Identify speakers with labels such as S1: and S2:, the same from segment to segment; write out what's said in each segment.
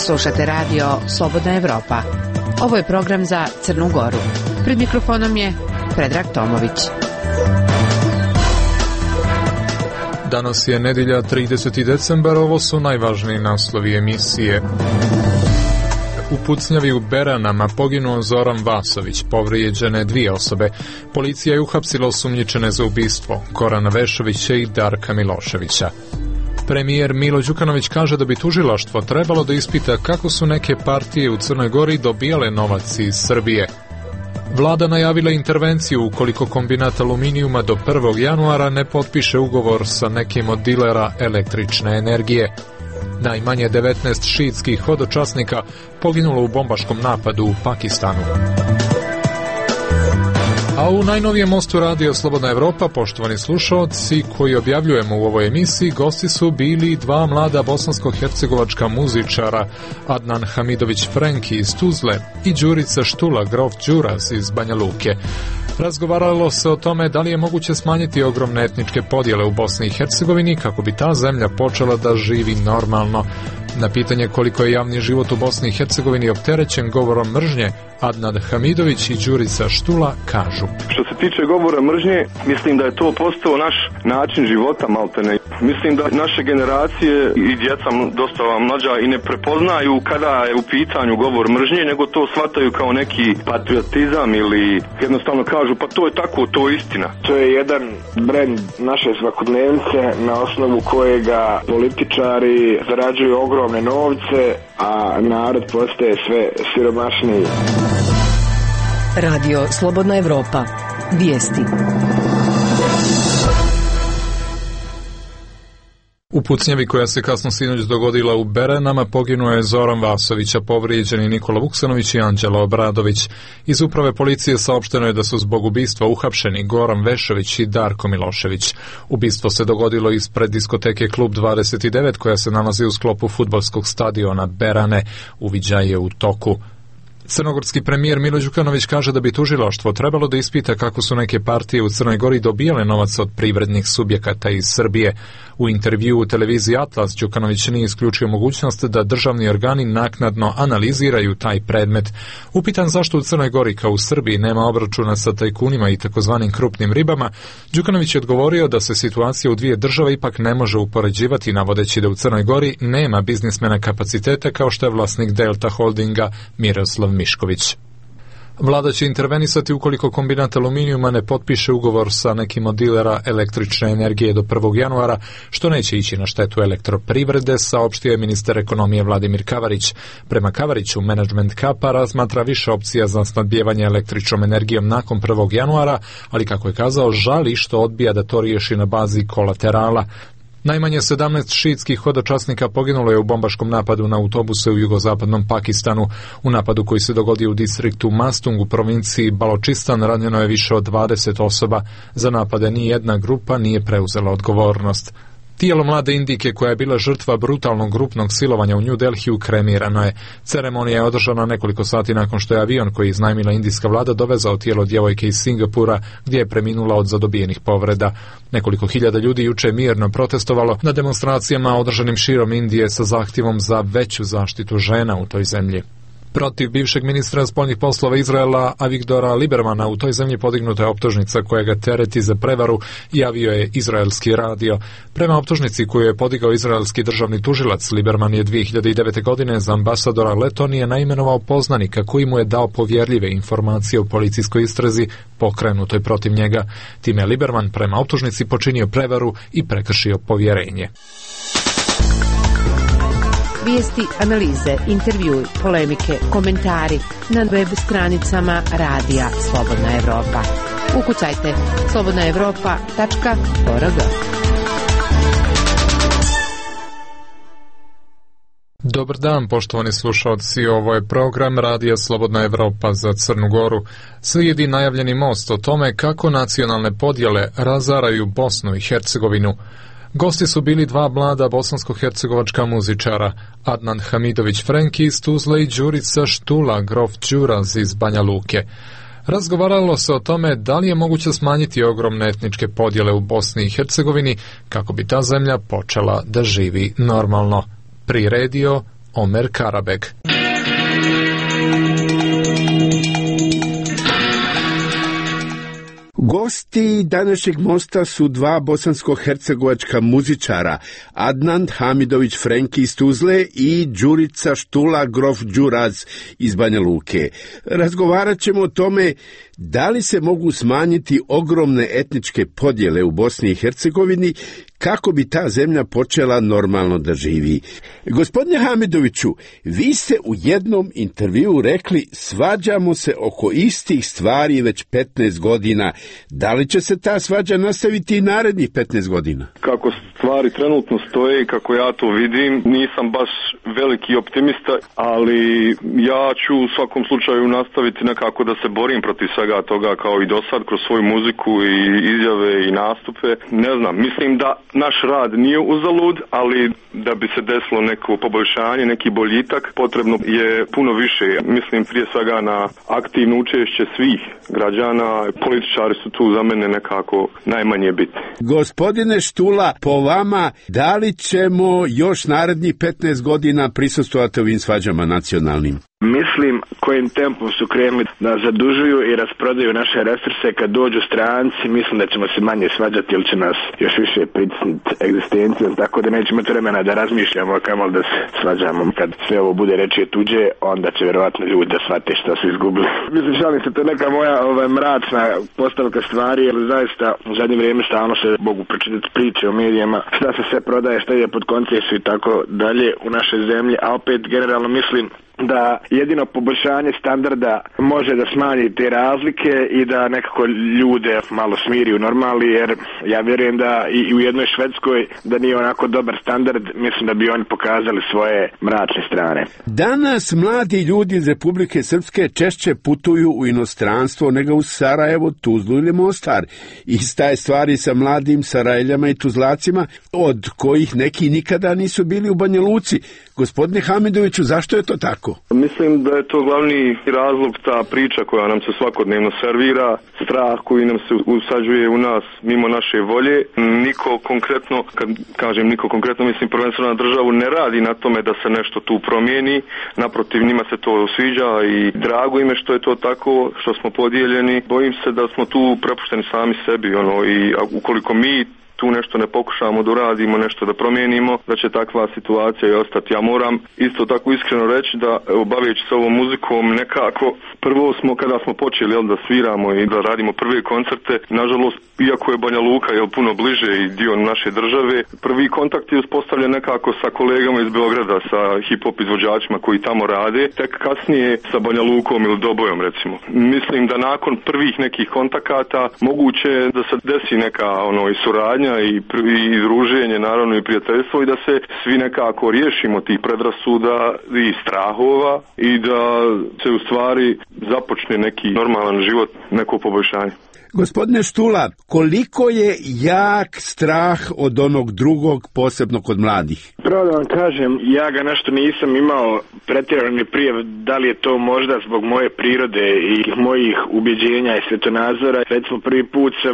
S1: Slušate radio Slobodna Evropa. Ovo je program za Crnu Goru. Pred mikrofonom je Predrag Tomović.
S2: Danas je nedjelja 30. decembar, ovo su najvažniji naslovi emisije. U pucnjavi u Beranama poginuo Zoran Vasović, povrijeđene 2 osobe. Policija je uhapsila osumnjičene za ubistvo Gorana Vešovića i Darka Miloševića. Premijer Milo Đukanović kaže da bi tužilaštvo trebalo da ispita kako su neke partije u Crnoj Gori dobijale novac iz Srbije. Vlada najavila intervenciju ukoliko kombinat aluminijuma do 1. januara ne potpiše ugovor sa nekim od dilera električne energije. Najmanje 19 šiitskih hodočasnika poginulo u bombaškom napadu u Pakistanu. A u najnovijem mostu radio Slobodna Evropa, poštovani slušaoci koji objavljujemo u ovoj emisiji, gosti su bili 2 mlada bosansko-hercegovačka muzičara, Adnan Hamidović Frenki iz Tuzle i Đurica Štula Grof Đuras iz Banja Luke. Razgovaralo se o tome da li je moguće smanjiti ogromne etničke podjele u Bosni i Hercegovini kako bi ta zemlja počela da živi normalno. Na pitanje koliko je javni život u Bosni i Hercegovini opterećen govorom mržnje, Adnan Hamidović i Đurica Štula kažu:
S3: Što se tiče govora mržnje, mislim da je to postao naš način života maltene. Mislim da naše generacije i djeca dosta mlađa i ne prepoznaju kada je u pitanju govor mržnje, nego to shvataju kao neki patriotizam ili jednostavno kažu pa to je tako, to je istina.
S4: To je jedan brend naše svakodnevnice na osnovu kojega političari zarađuju ogromne novce, a narod postaje sve siromašniji.
S5: Radio Slobodna Evropa. Vijesti.
S2: U pucnjavi koja se kasno sinoć dogodila u Beranama poginuo je Zoran Vasović, a povrijeđeni Nikola Vuksanović i Anđela Obradović. Iz uprave policije saopšteno je da su zbog ubistva uhapšeni Goran Vešović i Darko Milošević. Ubistvo se dogodilo ispred diskoteke Klub 29 koja se nalazi u sklopu fudbalskog stadiona Berane. Uviđaj je u toku. Crnogorski premijer Milo Đukanović kaže da bi tužilaštvo trebalo da ispita kako su neke partije u Crnoj Gori dobijale novac od privrednih subjekata iz Srbije. U intervjuu u televiziji Atlas Đukanović nije isključio mogućnost da državni organi naknadno analiziraju taj predmet. Upitan zašto u Crnoj Gori kao u Srbiji nema obračuna sa tajkunima i takozvanim krupnim ribama, Đukanović je odgovorio da se situacija u 2 države ipak ne može upoređivati, navodeći da u Crnoj Gori nema biznismena kapaciteta kao što je vlasnik Delta Holdinga Miroslav Mišković. Vlada će intervenisati ukoliko kombinat aluminijuma ne potpiše ugovor sa nekim od dilera električne energije do 1. januara, što neće ići na štetu elektroprivrede, saopštio je ministar ekonomije Vladimir Kavarić. Prema Kavariću, menadžment Kapa razmatra više opcija za snabdijevanje električnom energijom nakon 1. januara, ali kako je kazao, žali što odbija da to riješi na bazi kolaterala. Najmanje 17 šiitskih hodočasnika poginulo je u bombaškom napadu na autobuse u jugozapadnom Pakistanu. U napadu koji se dogodio u distriktu Mastung u provinciji Baločistan ranjeno je više od 20 osoba. Za napade ni jedna grupa nije preuzela odgovornost. Tijelo mlade Indijke koja je bila žrtva brutalnog grupnog silovanja u New Delhiju kremirano je. Ceremonija je održana nekoliko sati nakon što je avion koji je iznajmila indijska vlada dovezao tijelo djevojke iz Singapura gdje je preminula od zadobijenih povreda. Nekoliko hiljada ljudi juče mirno protestovalo na demonstracijama održanim širom Indije sa zahtjevom za veću zaštitu žena u toj zemlji. Protiv bivšeg ministra spoljnih poslova Izraela Avigdora Libermana u toj zemlji podignuta je optužnica koja ga tereti za prevaru, javio je izraelski radio. Prema optužnici koju je podigao izraelski državni tužilac, Liberman je 2009. godine za ambasadora Letonije naimenovao poznanika koji mu je dao povjerljive informacije o policijskoj istrazi pokrenutoj protiv njega. Time je Liberman prema optužnici počinio prevaru i prekršio povjerenje.
S1: Vijesti, analize, intervjui, polemike, komentari na web stranicama radija Slobodna Evropa. Ukucajte slobodnaevropa.org.
S2: Dobar dan, poštovani slušalci, ovo je program Radija Slobodna Evropa za Crnu Goru. Slijedi najavljeni most o tome kako nacionalne podjele razaraju Bosnu i Hercegovinu. Gosti su bili 2 mlada bosansko-hercegovačka muzičara, Adnan Hamidović Frenki iz Tuzle i Đurica Štula Grof Đuras iz Banja Luke. Razgovaralo se o tome da li je moguće smanjiti ogromne etničke podjele u Bosni i Hercegovini kako bi ta zemlja počela da živi normalno. Priredio Omer Karabeg.
S6: Gosti današnjeg mosta su dva bosansko-hercegovačka muzičara, Adnan Hamidović Frenki iz Tuzle i Đurica Štula Grof Đuraz iz Banja Luke. Razgovarat ćemo o tome da li se mogu smanjiti ogromne etničke podjele u Bosni i Hercegovini kako bi ta zemlja počela normalno da živi. Gospodine Hamidoviću, vi ste u jednom intervjuu rekli svađamo se oko istih stvari već 15 godina. Da li će se ta svađa nastaviti i narednih 15 godina?
S3: Kako stvari trenutno stoje i kako ja to vidim, nisam baš veliki optimista, ali ja ću u svakom slučaju nastaviti nekako da se borim protiv svega toga kao i do sad kroz svoju muziku i izjave i nastupe. Ne znam, mislim da naš rad nije uzalud, ali da bi se desilo neko poboljšanje, neki boljitak, potrebno je puno više. Mislim prije svega na aktivno učešće svih građana. Političari su tu za mene nekako najmanje bitni.
S6: Gospodine Štula, po vama, da li ćemo još narednih 15 godina prisustvovati ovim svađama nacionalnim?
S4: Mislim kojim tempom su krenuli da zadužuju i rasprodaju naše resurse. Kad dođu stranci, mislim da ćemo se manje svađati ili će nas još više pritisnuti egzistencijom, tako da nećemo vremena da razmišljamo kamo da se svađamo. Kad sve ovo bude reći tuđe, onda će vjerovatno ljudi da shvate što su izgubili. Mislim, šalim se, to je neka moja mračna postavka stvari, jer zaista u zadnje vrijeme stalno se mogu pročitati priče o medijima, šta se sve prodaje, šta je pod koncesiju i tako dalje u našoj zemlji, a opet generalno mislim da jedino poboljšanje standarda može da smanji te razlike i da nekako ljude malo smiri u normali, jer ja vjerujem da i u jednoj Švedskoj da nije onako dobar standard, mislim da bi oni pokazali svoje mračne strane.
S6: Danas mladi ljudi iz Republike Srpske češće putuju u inostranstvo nego u Sarajevo, Tuzlu ili Mostar. Ista je stvari sa mladim Sarajeljama i Tuzlacima, od kojih neki nikada nisu bili u Banja Luci. Gospodine Hamidoviću, zašto je to tako?
S3: Mislim da je to glavni razlog, ta priča koja nam se svakodnevno servira, strah koji nam se usađuje u nas mimo naše volje. Niko konkretno, kad kažem niko konkretno, mislim prvenstveno na državu, ne radi na tome da se nešto tu promijeni. Naprotiv, njima se to sviđa i drago ime što je to tako, što smo podijeljeni. Bojim se da smo tu prepušteni sami sebi, i ukoliko mi tu nešto ne pokušamo da uradimo, nešto da promijenimo, da će takva situacija i ostati. Ja moram isto tako iskreno reći da, baveći se ovom muzikom, nekako prvo smo, kada smo počeli da sviramo i da radimo prve koncerte, nažalost, iako je Banja Luka puno bliže i dio naše države, prvi kontakt je uspostavljen nekako sa kolegama iz Beograda, sa hip-hop izvođačima koji tamo rade, tek kasnije sa Banja Lukom ili Dobojom, recimo. Mislim da nakon prvih nekih kontakata moguće je da se desi neka i suradnja i druženje, naravno i prijateljstvo, i da se svi nekako riješimo tih predrasuda i strahova i da se u stvari započne neki normalan život, neko poboljšanje.
S6: Gospodine Štula, koliko je jak strah od onog drugog, posebno kod mladih?
S4: Pravo da vam kažem, ja ga nešto nisam imao pretjerano ni prije, da li je to možda zbog moje prirode i mojih ubjeđenja i svjetonazora. Recimo prvi put sam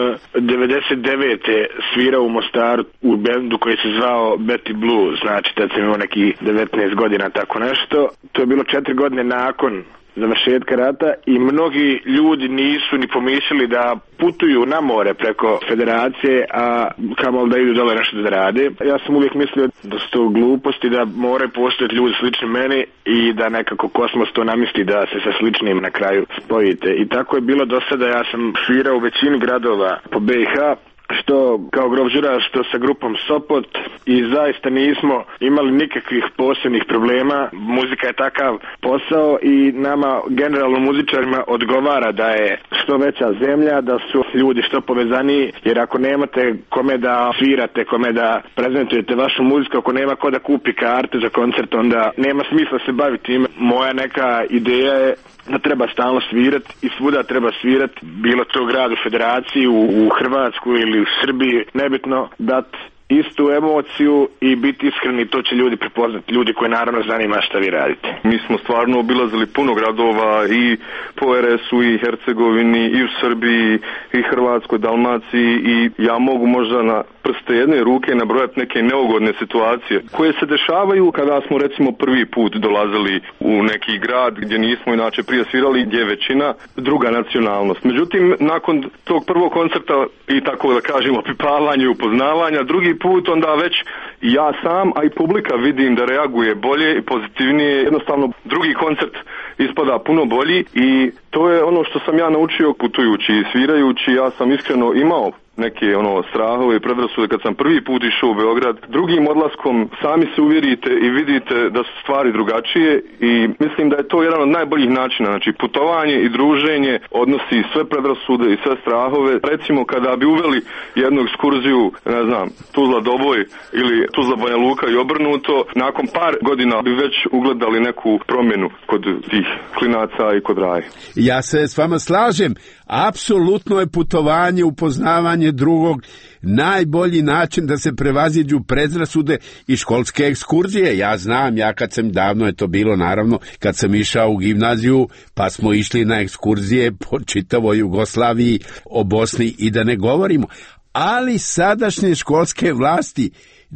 S4: 99. svirao u Mostaru u bendu koji se zvao Betty Blue, znači tad sam imao neki 19 godina, tako nešto. To je bilo 4 godine nakon završetka rata i mnogi ljudi nisu ni pomislili da putuju na more preko federacije, a kamoli da idu dole nešto da rade. Ja sam uvijek mislio da su to gluposti, da moraju postojati ljudi slični meni i da nekako kosmos to namisli da se sa sličnim na kraju spojite. I tako je bilo do sada. Ja sam svirao u većini gradova po BiH, što kao Grof Đuraz, što sa grupom Sopot, i zaista nismo imali nikakvih posebnih problema. Muzika je takav posao i nama generalno muzičarima odgovara da je što veća zemlja, da su ljudi što povezaniji, jer ako nemate kome da svirate, kome da prezentujete vašu muziku, ako nema ko da kupi karte za koncert, onda nema smisla se baviti time. Moja neka ideja je da treba stalno svirati i svuda treba svirati, bilo to grad u federaciji, u Hrvatsku ili u Srbiji, nebitno, dati istu emociju i biti iskreni, to će ljudi prepoznati, ljudi koji naravno zanima šta vi radite.
S3: Mi smo stvarno obilazili puno gradova i po RS-u i Hercegovini i u Srbiji i Hrvatskoj, Dalmaciji i ja mogu možda na prste jedne ruke nabrojati neke neugodne situacije koje se dešavaju kada smo recimo prvi put dolazili u neki grad gdje nismo inače prije svirali, gdje je većina druga nacionalnost. Međutim, nakon tog prvog koncerta i tako da kažemo opipavanja i upoznavanja, drugi put onda već ja sam, a i publika vidim da reaguje bolje i pozitivnije. Jednostavno drugi koncert ispada puno bolji i to je ono što sam ja naučio putujući i svirajući. Ja sam iskreno imao neke strahove i predrasude kad sam prvi put išao u Beograd. Drugim odlaskom sami se uvjerite i vidite da su stvari drugačije i mislim da je to jedan od najboljih načina. Znači putovanje i druženje odnosi sve predrasude i sve strahove. Recimo kada bi uveli jednu ekskurziju, ne znam, Tuzla Doboj ili Tuzla Banja Luka i obrnuto, nakon par godina bi već ugledali neku promjenu kod tih klinaca i kod Raje.
S6: Ja se s vama slažem. Apsolutno je putovanje, upoznavanje drugog najbolji način da se prevaziđu predrasude i školske ekskurzije. Ja znam, ja kad sam, davno je to bilo naravno, kad sam išao u gimnaziju, pa smo išli na ekskurzije po čitavoj Jugoslaviji, o Bosni i da ne govorimo. Ali sadašnje školske vlasti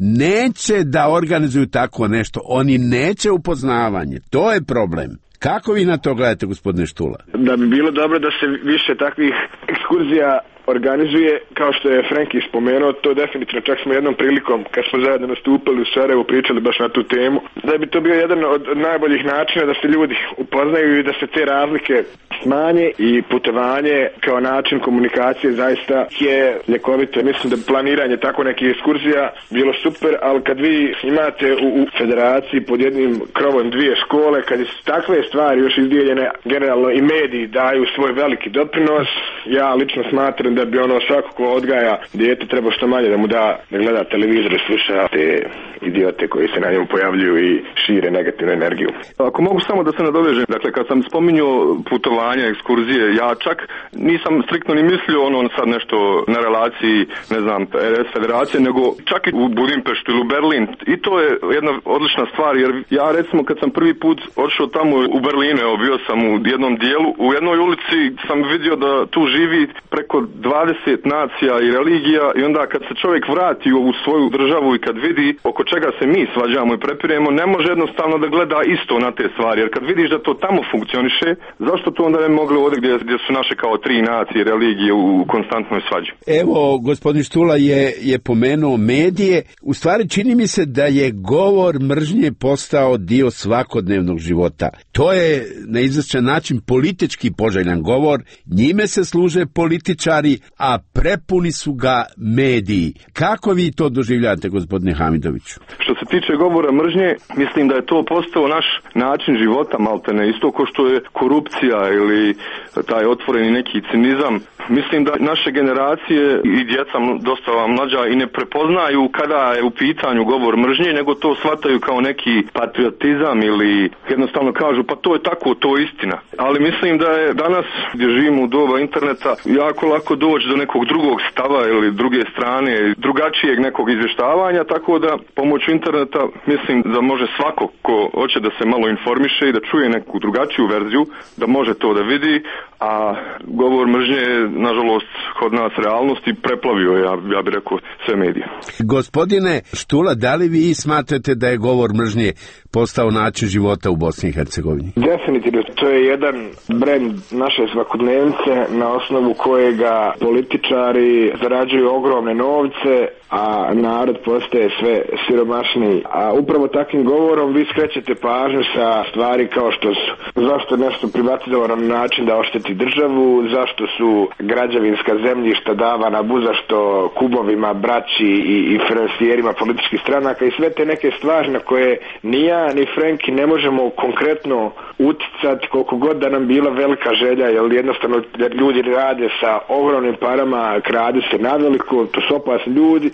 S6: neće da organizuju tako nešto. Oni neće upoznavanje. To je problem. Kako vi na to gledate, gospodine Štula?
S4: Da bi bilo dobro da se više takvih ekskurzija organizuje, kao što je Frenki spomenuo, to definitivno, čak smo jednom prilikom, kad smo zajedno nastupali u Sarajevu, pričali baš na tu temu, da bi to bio jedan od najboljih načina da se ljudi upoznaju i da se te razlike smanje i putovanje kao način komunikacije zaista je ljekovito. Mislim da planiranje tako nekih ekskurzija bilo super, ali kad vi imate u federaciji pod jednim krovom dvije škole, kad su takve stvari još izdijeljene, generalno i mediji daju svoj veliki doprinos, ja lično smatram da bi svako ko odgaja dijete treba što manje da mu da gleda televizor i sluša te idiote koji se na njemu pojavljuju i šire negativnu energiju.
S3: Ako mogu samo da se nadovežem, dakle kad sam spominjao putovanja, ekskurzije, ja čak nisam striktno ni mislio sad nešto na relaciji, ne znam, RS federacije, nego čak i u Budimpeštu ili u Berlin. I to je jedna odlična stvar, jer ja recimo kad sam prvi put odšao tamo u Berlinu, bio sam u jednom dijelu, u jednoj ulici sam vidio da tu živi preko 20 nacija i religija i onda kad se čovjek vrati u ovu svoju državu i kad vidi oko čega se mi svađamo i prepiremo, ne može jednostavno da gleda isto na te stvari, jer kad vidiš da to tamo funkcioniše, zašto to onda ne moglo ovdje gdje su naše kao 3 nacije i religije u konstantnoj svađi?
S6: Evo, gospodin Štula je pomenuo medije. U stvari čini mi se da je govor mržnje postao dio svakodnevnog života. To je na izvestan način politički poželjan govor, njime se služe političari, a prepuni su ga mediji. Kako vi to doživljate, gospodine Hamidoviću?
S3: Što se tiče govora mržnje, mislim da je to postao naš način života, maltene, isto kao što je korupcija ili taj otvoreni neki cinizam. Mislim da naše generacije i djeca dosta mlađa i ne prepoznaju kada je u pitanju govor mržnje, nego to shvataju kao neki patriotizam ili jednostavno kažu pa to je tako, to je istina. Ali mislim da je danas, gdje živimo u doba interneta, jako lako doći do nekog drugog stava ili druge strane, drugačijeg nekog izvještavanja, tako da pomoću interneta mislim da može svako ko hoće da se malo informiše i da čuje neku drugačiju verziju, da može to da vidi, a govor mržnje je nažalost kod nas realnost i preplavio je, ja bih rekao, sve medije.
S6: Gospodine Štula, da li vi smatrate da je govor mržnje postao način života u Bosni i Hercegovini?
S4: Definitivno, to je jedan brend naše svakodnevnice na osnovu kojega političari zarađuju ogromne novce, a narod postaje sve siromašniji. A upravo takvim govorom vi skrećete pažnju sa stvari kao što su zašto je nešto privatizovano na način da ošteti državu, zašto su građevinska zemljišta davana buzašto kubovima, braći i finansijerima političkih stranaka i sve te neke stvari na koje ni ja ni Frenki ne možemo konkretno uticati koliko god da nam bila velika želja, jer jednostavno ljudi rade sa ogromnim parama, krade se naveliko, to su opasni ljudi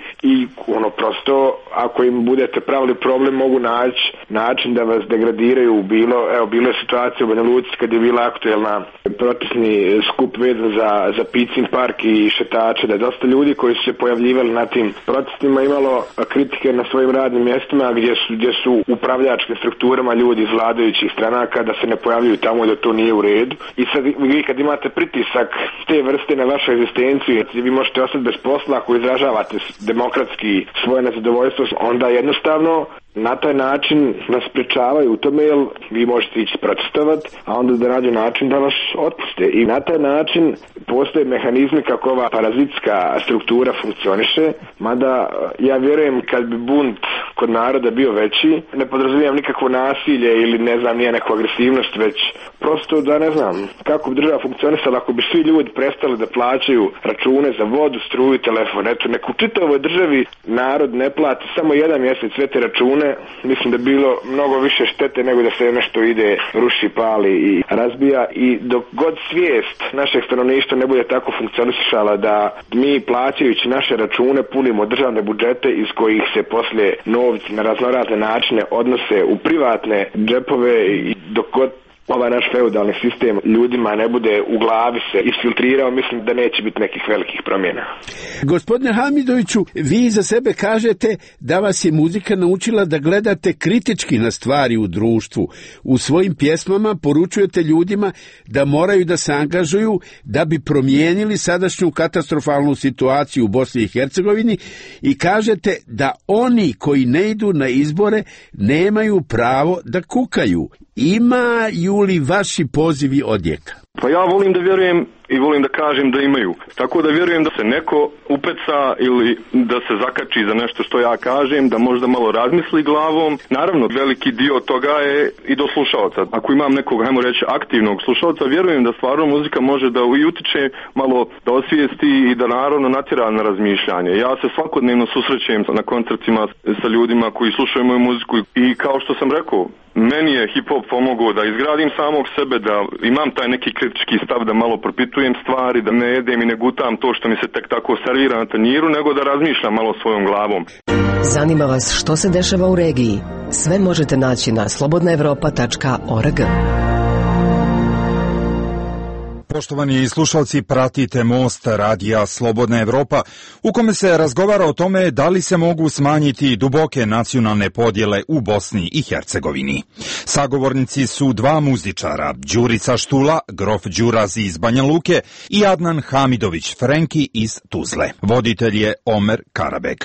S4: i prosto ako im budete pravili problem mogu naći način da vas degradiraju. Bilo je situacija u Banja Luci kad je bila aktuelna protestni skup vezan za Picin park i šetače, da je dosta ljudi koji su se pojavljivali na tim protestima imalo kritike na svojim radnim mjestima gdje su upravljačkim strukturama ljudi iz vladajućih stranaka da se ne pojavljuju tamo, da to nije u redu. I sad vi kad imate pritisak te vrste na vašu egzistenciju, vi možete ostati bez posla ako izražavate demokratski svoje nezadovoljstvo, onda jednostavno na taj način nas sprečavaju u tome, jer vi možete ići protestovati, a onda da nađu način da vas otpuste. I na taj način postoje mehanizmi kako ova parazitska struktura funkcioniše, mada ja vjerujem kad bi bunt kod naroda bio veći, ne podrazumijem nikakvo nasilje ili nije neku agresivnost, već prosto da ne znam kako bi država funkcionisala ako bi svi ljudi prestali da plaćaju račune za vodu, struju, telefon. Eto, neku čitavoj državi narod ne plati samo jedan mjesec sve te račune, mislim da bi bilo mnogo više štete nego da se nešto ide, ruši, pali i razbija. I dok god svijest našeg stanovništva ne bude tako funkcionisala da mi plaćajući naše račune punimo državne budžete iz kojih se poslije novci na raznorazne načine odnose u privatne džepove, i dok god ovaj naš feudalni sistem ljudima ne bude u glavi se isfiltrirao, mislim da neće biti nekih velikih promjena.
S6: Gospodine Hamidoviću, vi za sebe kažete da vas je muzika naučila da gledate kritički na stvari u društvu. U svojim pjesmama poručujete ljudima da moraju da se angažuju da bi promijenili sadašnju katastrofalnu situaciju u Bosni i Hercegovini i kažete da oni koji ne idu na izbore nemaju pravo da kukaju. Imaju li vaši pozivi odjeka?
S3: Pa ja volim da vjerujem i volim da kažem da imaju. Tako da vjerujem da se neko upeca ili da se zakači za nešto što ja kažem, da možda malo razmisli glavom. Naravno, veliki dio toga je i do slušalca. Ako imam nekog, hajmo reći, aktivnog slušalca, vjerujem da stvarno muzika može da i utiče malo, da osvijesti i da naravno natjera na razmišljanje. Ja se svakodnevno susrećem na koncertima sa ljudima koji slušaju moju muziku i kao što sam rekao, meni je hip-hop pomogao da izgradim samog sebe, da imam taj neki kritički stav, da malo propitujem stvari, da ne jedem i ne gutam to što mi se tek tako servira na tanjiru, nego da razmišljam malo svojom glavom.
S5: Zanima vas što se dešava u regiji? Sve možete naći na slobodnaevropa.org.
S7: Poštovani slušalci, pratite Most radija Slobodna Evropa, u kome se razgovara o tome da li se mogu smanjiti duboke nacionalne podjele u Bosni i Hercegovini. Sagovornici su dva muzičara, Đurica Štula, grof Đurazi iz Banja Luke i Adnan Hamidović Frenki iz Tuzle. Voditelj je Omer Karabek.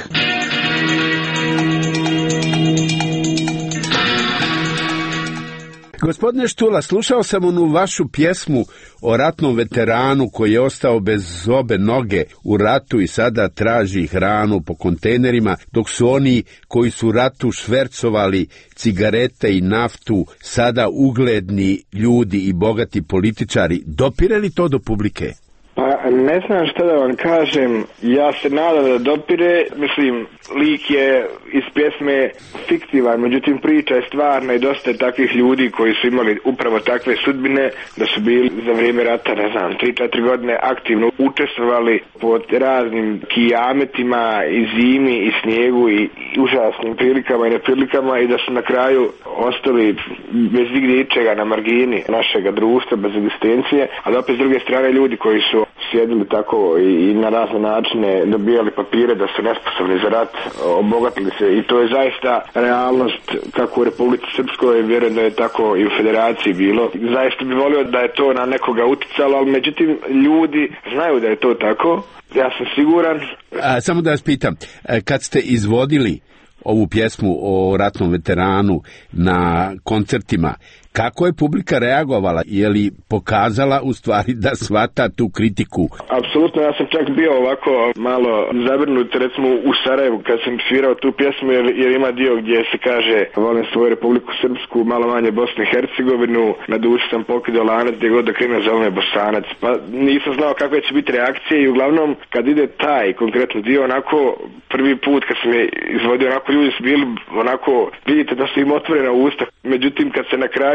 S6: Gospodine Štula, slušao sam onu vašu pjesmu o ratnom veteranu koji je ostao bez obe noge u ratu i sada traži hranu po kontejnerima, dok su oni koji su u ratu švercovali cigarete i naftu sada ugledni ljudi i bogati političari. Dopire li to do publike?
S4: Pa ne znam šta da vam kažem, ja se nadam da dopire, mislim, lik je iz pjesme fiktivan, međutim priča je stvarna i dosta je takvih ljudi koji su imali upravo takve sudbine, da su bili za vrijeme rata, 3-4 godine aktivno učestvovali pod raznim kijametima i zimi i snijegu i užasnim prilikama i neprilikama i da su na kraju ostali bez igdje ičega na margini našega društva, bez egzistencije, ali opet s druge strane ljudi koji su sjedili tako i na razne načine dobijali papire da su nesposobni za rat, obogatili se i to je zaista realnost kako u Republici Srpskoj, vjerujem da je tako i u Federaciji bilo. Zaista bi volio da je to na nekoga uticalo, ali međutim ljudi znaju da je to tako, ja sam siguran.
S6: Samo da vas pitam, kad ste izvodili ovu pjesmu o ratnom veteranu na koncertima, kako je publika reagovala? Je li pokazala u stvari da shvata tu kritiku?
S4: Apsolutno, ja sam čak bio ovako malo zabrinut, recimo u Sarajevu kad sam svirao tu pjesmu, jer ima dio gdje se kaže volim svoju Republiku Srpsku, malo manje Bosnu i Hercegovinu, na duši sam pokidao lanac gdje god da krene zove me Bosanac. Pa nisam znao kakve će biti reakcije i uglavnom kad ide taj konkretno dio, onako prvi put kad sam je izvodio, onako ljudi su bili onako, vidite da su im otvorena usta, međutim kad se na kraju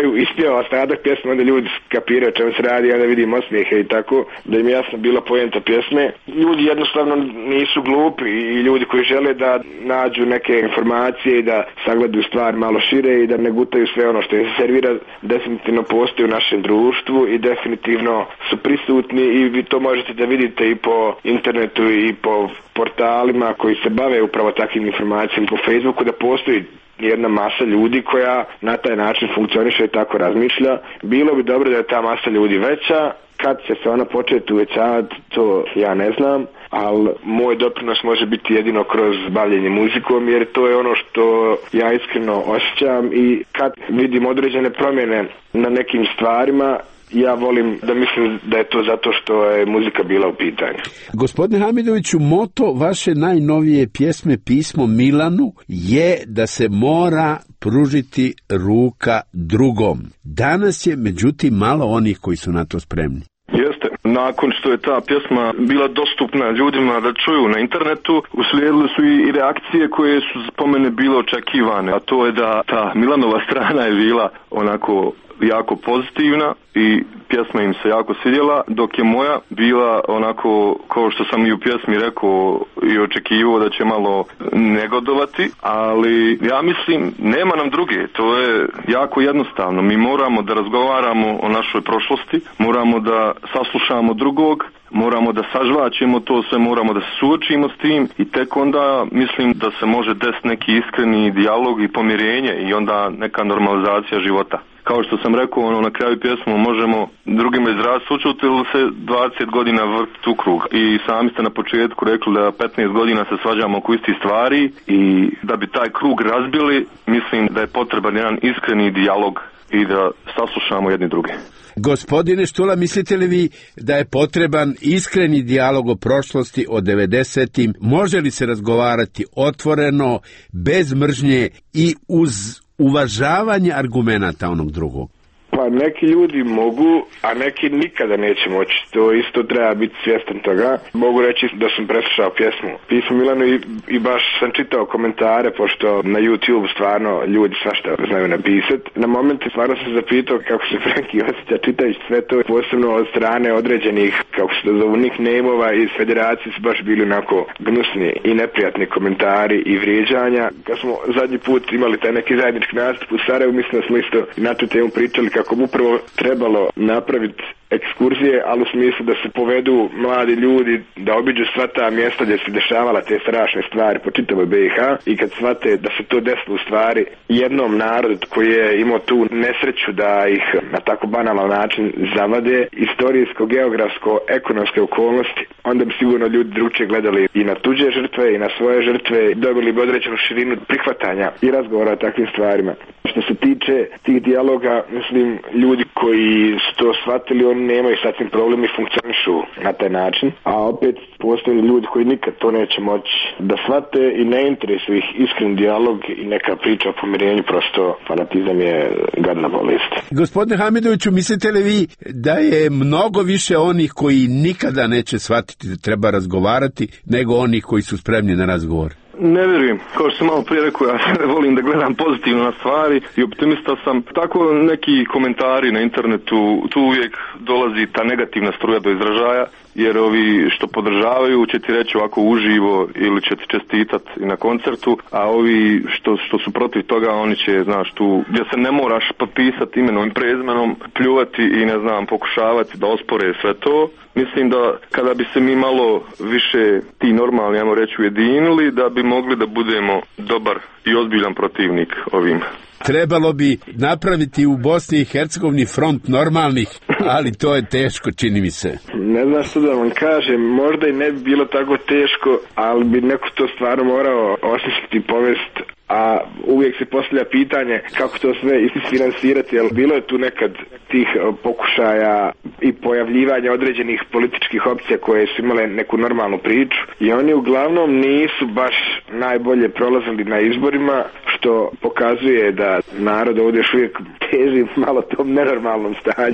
S4: kraju ispjeva ostatak pjesme, onda ljudi skapiraju čemu se radi, onda vidim osmijehe i tako, da im jasno bila poenta pjesme. Ljudi jednostavno nisu glupi i ljudi koji žele da nađu neke informacije i da sagledaju stvari malo šire i da ne gutaju sve ono što im se servira, definitivno postoji u našem društvu i definitivno su prisutni i vi to možete da vidite i po internetu i po portalima koji se bave upravo takvim informacijama, po Facebooku, da postoji jedna masa ljudi koja na taj način funkcioniše i tako razmišlja. Bilo bi dobro da je ta masa ljudi veća. Kad će se ona početi uvećavati, to ja ne znam, ali moj doprinos može biti jedino kroz bavljenje muzikom, jer to je ono što ja iskreno osjećam i kad vidim određene promjene na nekim stvarima, ja volim da mislim da je to zato što je muzika bila u pitanju.
S6: Gospodine Hamidoviću, moto vaše najnovije pjesme Pismo Milanu je da se mora pružiti ruka drugom. Danas je međutim malo onih koji su na to spremni.
S3: Jeste. Nakon što je ta pjesma bila dostupna ljudima da čuju na internetu, uslijedile su i reakcije koje su po mene bile očekivane, a to je da ta Milanova strana je bila onako jako pozitivna i pjesma im se jako svidjela, dok je moja bila onako, kao što sam i u pjesmi rekao i očekivao, da će malo negodovati, ali ja mislim nema nam druge, to je jako jednostavno. Mi moramo da razgovaramo o našoj prošlosti, moramo da saslušamo drugog, moramo da sažvaćemo to sve, moramo da se suočimo s tim i tek onda mislim da se može desiti neki iskreni dijalog i pomirenje i onda neka normalizacija života. Kao što sam rekao, na kraju pjesmu možemo drugima izraziti sućut ili se 20 godina vrtiti u krug. I sami ste na početku rekli da 15 godina se svađamo oko istih stvari i da bi taj krug razbili, mislim da je potreban jedan iskreni dijalog i da saslušamo jedni druge.
S6: Gospodine Štula, mislite li vi da je potreban iskreni dijalog o prošlosti, o 90-im? Može li se razgovarati otvoreno, bez mržnje i uz uvažavanje argumenata onog drugog?
S4: Pa neki ljudi mogu, a neki nikada neće moći. To isto treba biti svjestan toga. Mogu reći da sam preslušao pjesmu Pismo Milanu i baš sam čitao komentare, pošto na YouTube stvarno ljudi svašta znaju napisati. Na momente stvarno sam se zapitao kako se Frenki osjeća čitajući sve to, posebno od strane određenih, kako se to zovu, nickname-ova iz federacije su baš bili onako gnusni i neprijatni komentari i vrijeđanja. Kad smo zadnji put imali taj neki zajednički nastup u Sarajevu, mislim da smo isto na tu temu pričali kako bi upravo trebalo napraviti ekskurzije, ali u smislu da se povedu mladi ljudi, da obiđu sva ta mjesta gdje se dešavala te strašne stvari po čitavoj BiH i kad shvate da se to desilo u stvari jednom narodu koji je imao tu nesreću da ih na tako banalan način zavade, istorijsko, geografsko, ekonomske okolnosti, onda bi sigurno ljudi drugčije gledali i na tuđe žrtve i na svoje žrtve, dobili bi određenu širinu prihvatanja i razgovora o takvim stvarima. Što se tiče tih dijaloga, mislim, ljudi koji su to shvatili, oni nemaju sad tim problem i funkcionišu na taj način, a opet postoje ljudi koji nikad to neće moći da shvate i ne interesuje ih iskren dijalog i neka priča o pomirenju, prosto fanatizam je gadna bolest.
S6: Gospodine Hamidoviću, mislite li vi da je mnogo više onih koji nikada neće shvatiti da treba razgovarati nego onih koji su spremni na razgovor?
S3: Ne vjerujem, kao što sam malo prije rekao, ja volim da gledam pozitivno na stvari i optimista sam. Tako neki komentari na internetu, tu uvijek dolazi ta negativna struja do izražaja, jer ovi što podržavaju će ti reći ovako uživo ili će ti čestitati i na koncertu, a ovi što su protiv toga, oni će, znaš, tu gdje se ne moraš potpisati imenom i prezimenom, pljuvati i ne znam, pokušavati da ospore sve to. Mislim da kada bi se mi malo više ti normalni, ajmo reći, ujedinili, da bi mogli da budemo dobar i ozbiljan protivnik ovim.
S6: Trebalo bi napraviti u Bosni i Hercegovini front normalnih, ali to je teško, čini mi se.
S4: Ne znam što da vam kažem, možda i ne bi bilo tako teško, ali bi neko to stvarno morao osmisliti i povesti, a uvijek se postavlja pitanje kako to sve isfinansirati, jer bilo je tu nekad tih pokušaja i pojavljivanja određenih političkih opcija koje su imale neku normalnu priču i oni uglavnom nisu baš najbolje prolazili na izborima, što pokazuje da narod ovdje još uvijek teži malo tom nenormalnom stanju.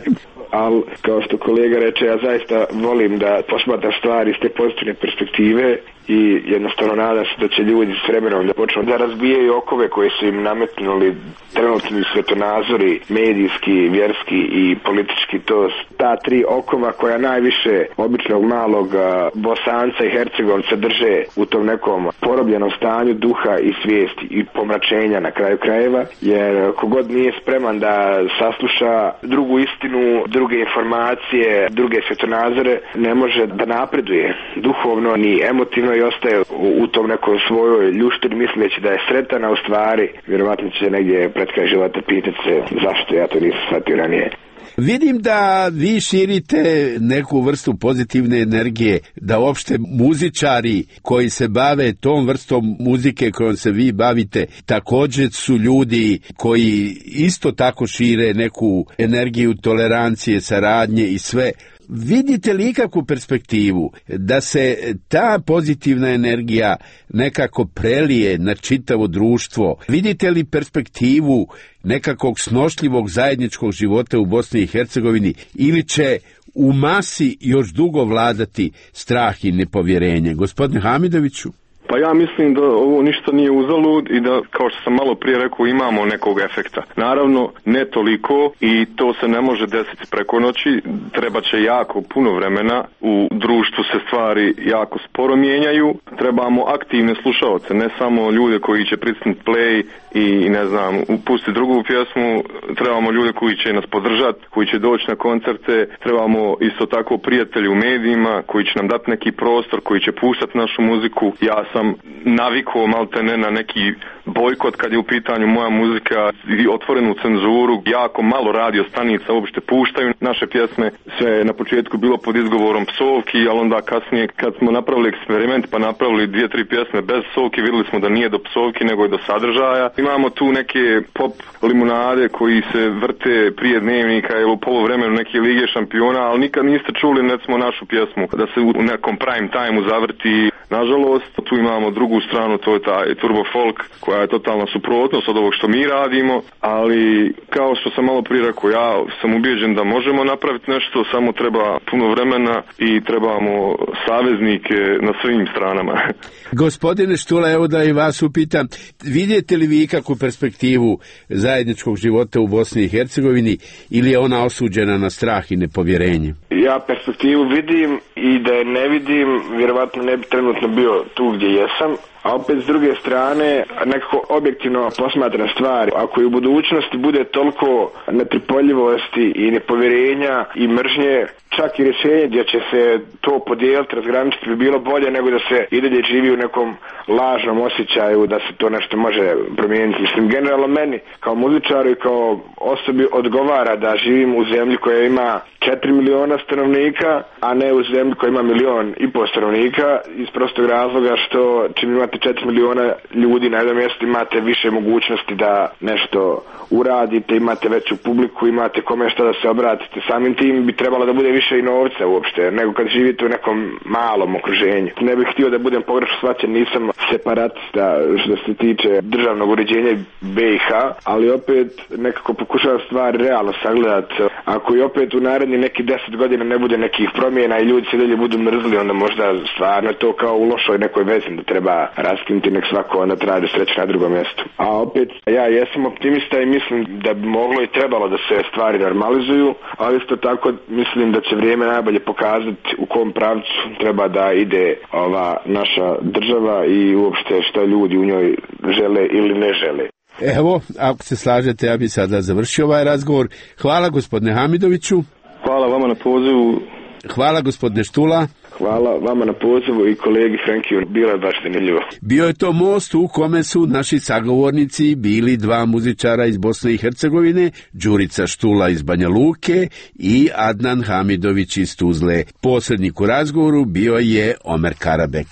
S4: ali kao što kolega reče, ja zaista volim da posmatram stvari iz te pozitivne perspektive i jednostavno nadam se da će ljudi s vremenom da počnu da razbijaju okove koje su im nametnuli trenutni svetonazori, medijski, vjerski i politički. To ta tri okova koja najviše običnog malog Bosanca i Hercegovca drže u tom nekom porobljenom stanju duha i svijesti i pomračenja na kraju krajeva, jer kogod nije spreman da sasluša drugu istinu, druge informacije, druge svetonazore, ne može da napreduje duhovno ni emotivno i ostaje u tom nekom svojoj ljuštini misleći da je sretan, a u stvari vjerovatno će negdje pred kraj života pitati se zašto ja to nisam shvatio ranije.
S6: Vidim da vi širite neku vrstu pozitivne energije, da uopšte muzičari koji se bave tom vrstom muzike kojom se vi bavite, također su ljudi koji isto tako šire neku energiju tolerancije, saradnje i sve. Vidite li ikakvu perspektivu da se ta pozitivna energija nekako prelije na čitavo društvo? Vidite li perspektivu nekakvog snošljivog zajedničkog života u Bosni i Hercegovini ili će u masi još dugo vladati strah i nepovjerenje? Gospodine Hamidoviću?
S3: Pa ja mislim da ovo ništa nije uzalud i da, kao što sam malo prije rekao, imamo nekog efekta. Naravno, ne toliko i to se ne može desiti preko noći. Treba će jako puno vremena. U društvu se stvari jako sporo mijenjaju. Trebamo aktivne slušaoce, ne samo ljude koji će pritisnuti play i ne znam, pustiti drugu pjesmu. Trebamo ljude koji će nas podržati, koji će doći na koncerte. Trebamo isto tako prijatelji u medijima koji će nam dati neki prostor, koji će puštati našu muziku. Ja sam navikao maltene na neki bojkot kad je u pitanju moja muzika i otvorenu cenzuru. Jako malo radio stanica uopšte puštaju naše pjesme. Sve je na početku bilo pod izgovorom psovki, ali onda kasnije kad smo napravili eksperiment pa napravili 2-3 pjesme bez psovki, vidjeli smo da nije do psovki nego je do sadržaja. Imamo tu neke pop limunade koji se vrte prije dnevnika ili u poluvremenu neke lige šampiona, ali nikad niste čuli recimo našu pjesmu da se u nekom prime time-u zavrti. Nažalost, tu imamo drugu stranu, to je taj turbo folk koja je totalna suprotnost od ovog što mi radimo, ali kao što sam malo prije rekao, ja sam ubijeđen da možemo napraviti nešto, samo treba puno vremena i trebamo saveznike na svim stranama.
S6: Gospodine Štula, evo da i vas upitam, vidite li vi ikakvu perspektivu zajedničkog života u Bosni i Hercegovini ili je ona osuđena na strah i nepovjerenje?
S4: Ja perspektivu vidim i da je ne vidim, vjerovatno ne bi trenutno bio tu gdje jesam. A opet s druge strane, nekako objektivno posmatram stvari. Ako i u budućnosti bude toliko netrpeljivosti i nepovjerenja i mržnje, čak i rješenje gdje će se to podijeliti, razgraničiti bi bilo bolje nego da se i dalje živi u nekom lažnom osjećaju da se to nešto može promijeniti. Mislim, generalno meni kao muzičaru i kao osobi odgovara da živim u zemlji koja ima 4 miliona stanovnika, a ne u zemlji koja ima 1,5 miliona stanovnika, iz prostog razloga što čim imate 4 miliona ljudi na jednom mjestu imate više mogućnosti da nešto uradite, imate veću publiku, imate kome što da se obratite. Samim tim bi trebalo da bude više i novca uopšte, nego kad živite u nekom malom okruženju. Ne bih htio da budem pogrešno shvaćen, nisam separatista što se tiče državnog uređenja BiH, ali opet nekako pokušavam stvari realno sagledati. Ako i opet u naredni neki 10 godina ne bude nekih promjena i ljudi se dalje budu mrzli, onda možda stvarno to kao u lošoj nekoj vezi da treba raskinuti, nek svako onda traži sreće na drugom mjestu. A opet, ja jesam optimista i mislim da bi moglo i trebalo da se stvari normalizuju, ali isto tako mislim da će vrijeme najbolje pokazati u kom pravcu treba da ide ova naša država i uopšte što ljudi u njoj žele ili ne žele.
S6: Evo, ako se slažete, ja bi sada završio ovaj razgovor. Hvala gospodine Hamidoviću.
S3: Hvala vama na pozivu.
S6: Hvala gospodine Štula.
S4: Hvala vama na pozivu i kolegi Frenkiju, bilo je baš zanimljivo.
S6: Bio je to most u kome su naši sagovornici bili dva muzičara iz Bosne i Hercegovine, Đurica Štula iz Banja Luke i Adnan Hamidović iz Tuzle. Posrednik u razgovoru bio je Omer Karabek.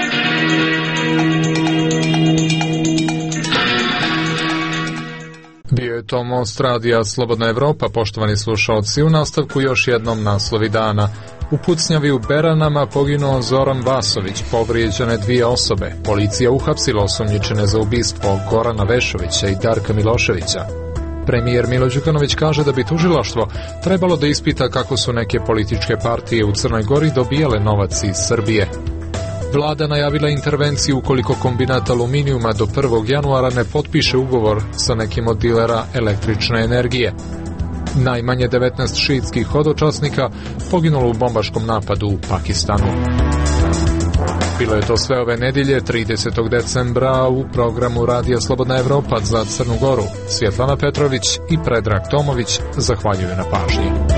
S2: Bio je to most radija Slobodna Evropa, poštovani slušalci. U nastavku još jednom naslovi dana. U pucnjavi u Beranama poginuo Zoran Vasović, povrijeđene 2 osobe. Policija uhapsila osumnjičene za ubistvo Gorana Vešovića i Darka Miloševića. Premijer Milo Đukanović kaže da bi tužilaštvo trebalo da ispita kako su neke političke partije u Crnoj Gori dobijale novac iz Srbije. Vlada najavila intervenciju ukoliko kombinat aluminijuma do 1. januara ne potpiše ugovor sa nekim od dilera električne energije. Najmanje 19 šiitskih hodočasnika poginulo u bombaškom napadu u Pakistanu. Bilo je to sve ove nedjelje, 30. decembra, u programu Radija Slobodna Evropa za Crnu Goru. Svjetlana Petrović i Predrag Tomović zahvaljuju na pažnji.